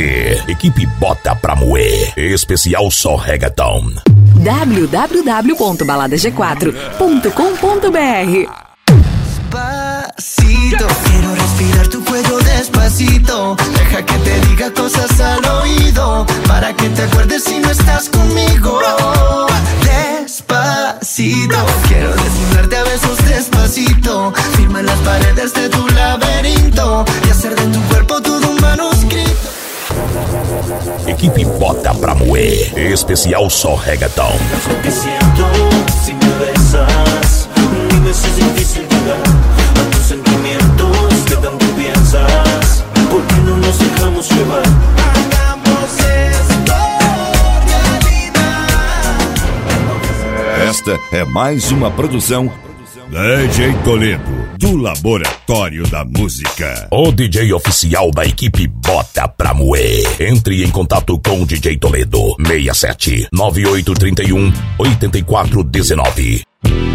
você. Equipe Bota Pra Moer. Especial só reggaeton. www.baladag4.com.br. Despacito, quiero respirar tu cuello despacito. Deja que te diga cosas al oído, para que te acuerdes si no estás conmigo. Despacito, quiero desnudarte a besos despacito. Firma en las paredes de tu laberinto y hacer de tu cuerpo todo un manuscrito. Equipe Bota Pra Moer. Especial só reggaeton. Lo que siento si me besas, dime si es difícil llegar a tus sentimientos que tanto piensas. ¿Por qué no nos dejamos llevar? Hagamos esto realidad. Esta é mais uma produção DJ Toledo, do Laboratório da Música. O DJ oficial da equipe Bota Pra Moer. Entre em contato com o DJ Toledo. 67 9831 8419.